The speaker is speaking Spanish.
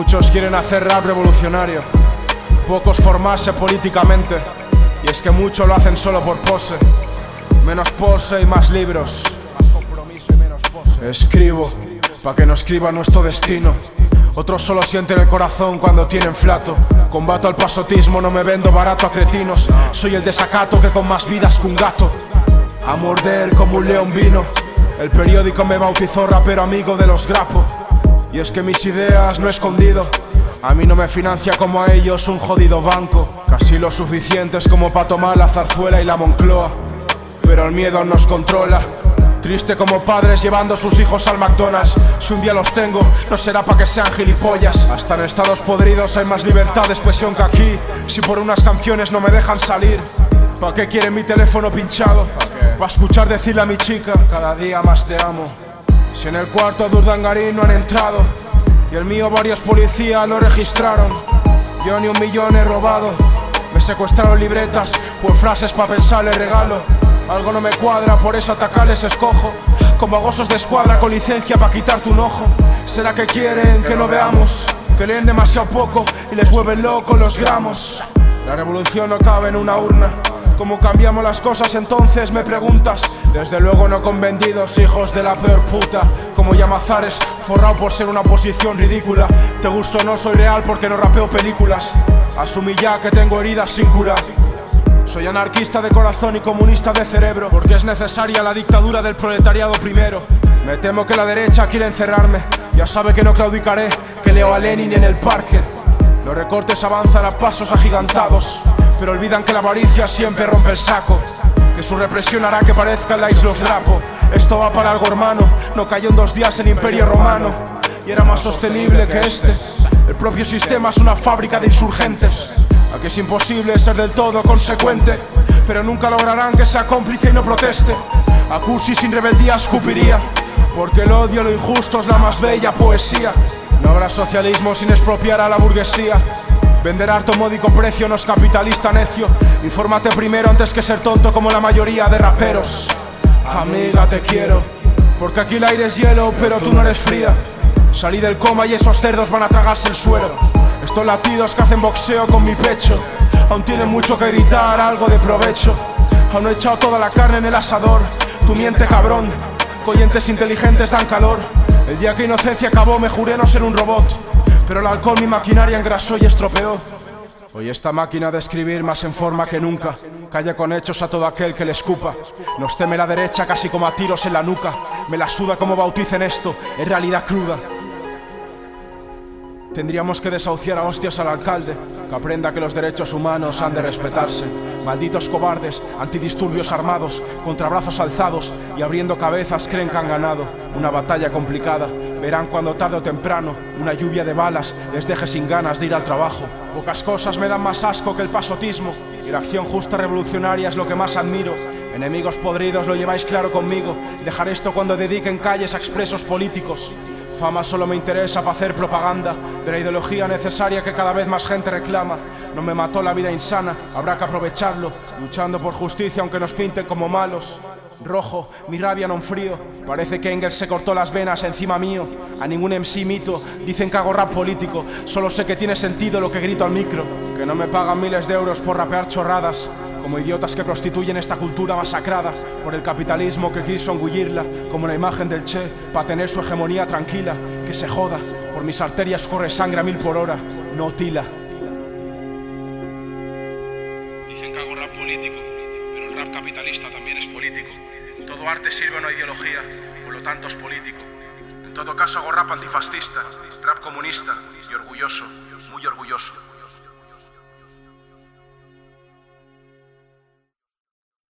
Muchos quieren hacer rap revolucionario, pocos formarse políticamente. Y es que muchos lo hacen solo por pose. Menos pose y más libros. Más compromiso y menos pose. Escribo, pa' que no escriba nuestro destino. Otros solo sienten el corazón cuando tienen flato. Combato al pasotismo, no me vendo barato a cretinos. Soy el desacato que con más vidas que un gato. A morder como un león vino. El periódico me bautizó rapero amigo de los grapos. Y es que mis ideas no he escondido. A mí no me financia como a ellos un jodido banco. Casi lo suficientes como para tomar la Zarzuela y la Moncloa. Pero el miedo nos controla. Triste como padres llevando a sus hijos al McDonald's. Si un día los tengo, no será pa' que sean gilipollas. Hasta en estados podridos hay más libertad de expresión que aquí. Si por unas canciones no me dejan salir, ¿pa' qué quieren mi teléfono pinchado? Pa' escuchar decirle a mi chica, cada día más te amo. Si en el cuarto de Urdangarín no han entrado, y el mío varios policías lo registraron. Yo ni 1 millón he robado. Me secuestraron libretas, pues frases pa' pensar les regalo. Algo no me cuadra, por eso atacarles escojo. Como agosos de escuadra con licencia pa' quitarte un ojo. ¿Será que quieren que no veamos? Que leen demasiado poco y les vuelven locos los gramos. La revolución no cabe en una urna. ¿Cómo cambiamos las cosas entonces? Me preguntas. Desde luego no con vendidos, hijos de la peor puta. Como Llamazares, forrado por ser una oposición ridícula. Te gusto o no, soy real porque no rapeo películas. Asumí ya que tengo heridas sin cura. Soy anarquista de corazón y comunista de cerebro, porque es necesaria la dictadura del proletariado primero. Me temo que la derecha quiere encerrarme. Ya sabe que no claudicaré, que leo a Lenin en el parque. Los recortes avanzan a pasos agigantados, pero olvidan que la avaricia siempre rompe el saco. Que su represión hará que parezcan likes los drapo. Esto va para algo, hermano. No cayó en 2 días el imperio romano y era más sostenible que este. El propio sistema es una fábrica de insurgentes. Aquí es imposible ser del todo consecuente, pero nunca lograrán que sea cómplice y no proteste. A Cursi sin rebeldía escupiría, porque el odio a lo injusto es la más bella poesía. No habrá socialismo sin expropiar a la burguesía. Vender a harto módico precio no es capitalista necio. Infórmate primero antes que ser tonto como la mayoría de raperos. Amiga, te quiero, porque aquí el aire es hielo, pero tú no eres fría. Salí del coma y esos cerdos van a tragarse el suero. Estos latidos que hacen boxeo con mi pecho aún tienen mucho que gritar, algo de provecho. Aún no he echado toda la carne en el asador. Tu miente, cabrón, coyentes inteligentes dan calor. El día que inocencia acabó me juré no ser un robot, pero el alcohol mi maquinaria engrasó y estropeó. Hoy esta máquina de escribir más en forma que nunca calla con hechos a todo aquel que le escupa. Nos teme la derecha casi como a tiros en la nuca. Me la suda como bauticen esto, es realidad cruda. Tendríamos que desahuciar a hostias al alcalde, que aprenda que los derechos humanos han de respetarse. Malditos cobardes, antidisturbios armados, contra brazos alzados y abriendo cabezas creen que han ganado una batalla complicada. Verán cuando tarde o temprano una lluvia de balas les deje sin ganas de ir al trabajo. Pocas cosas me dan más asco que el pasotismo, y la acción justa revolucionaria es lo que más admiro. Enemigos podridos, lo lleváis claro conmigo. Dejar esto cuando dediquen calles a expresos políticos. Fama solo me interesa para hacer propaganda de la ideología necesaria que cada vez más gente reclama. No me mató la vida insana, habrá que aprovecharlo, luchando por justicia aunque nos pinten como malos. Rojo, mi rabia no enfrío, parece que Engels se cortó las venas encima mío. A ningún MC mito, dicen que hago rap político, solo sé que tiene sentido lo que grito al micro. Que no me pagan miles de euros por rapear chorradas, como idiotas que prostituyen esta cultura masacrada por el capitalismo que quiso engullirla, como la imagen del Che, para tener su hegemonía tranquila. Que se joda, por mis arterias corre sangre a 1000 por hora, no tila. Dicen que hago rap político, pero el rap capitalista también es político. Todo arte sirve a una ideología, por lo tanto es político. En todo caso hago rap antifascista, rap comunista y orgulloso, muy orgulloso.